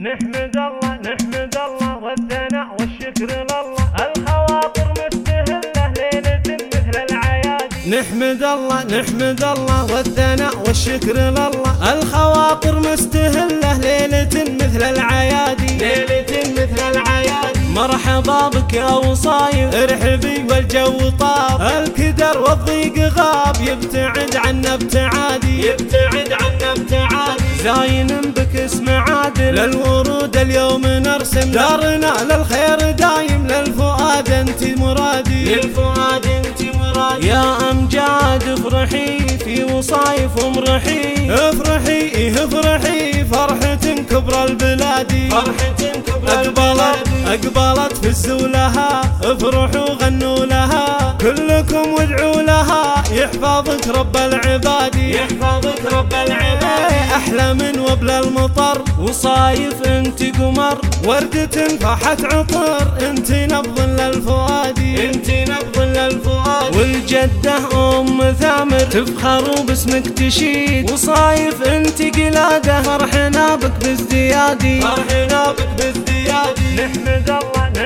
نحمد الله والثناء والشكر لله، الخواطر مستهلة ليلة مثل العيادي. نحمد الله والثناء والشكر لله، الخواطر مستهلة ليلة مثل العيادي. ليلة مثل العيادي. مرحبا بك يا وصايف ارحبي والجو طاب، الكدر والضيق غاب يبتعد عنا ابتعادي. يبتعد عنا ابتعادي. زاين بك اسم عادل للورود اليوم نرسم، دارنا للخير دايم للفؤاد انت مرادي. للفؤاد انت مرادي. يا امجاد افرحي في وصايف وامرحي، افرحي فرحة كبرى البلاد. فرحة كبرى البلاد. أقبلت في الزولها افرحوا غنوا لها، كلكم وادعوا لها يحفظك رب العباد. يحفظك رب العباد. أحلى من وبل المطر وصايف انت قمر، وردة فاحت عطر انت نبض للفؤاد. انت نبض للفؤاد. والجدة ام ثامر تفخر باسمك تشيد، وصايف انت قلادة فرحنا بك بازديادي. فرحنا بك بازديادي. نحمد الله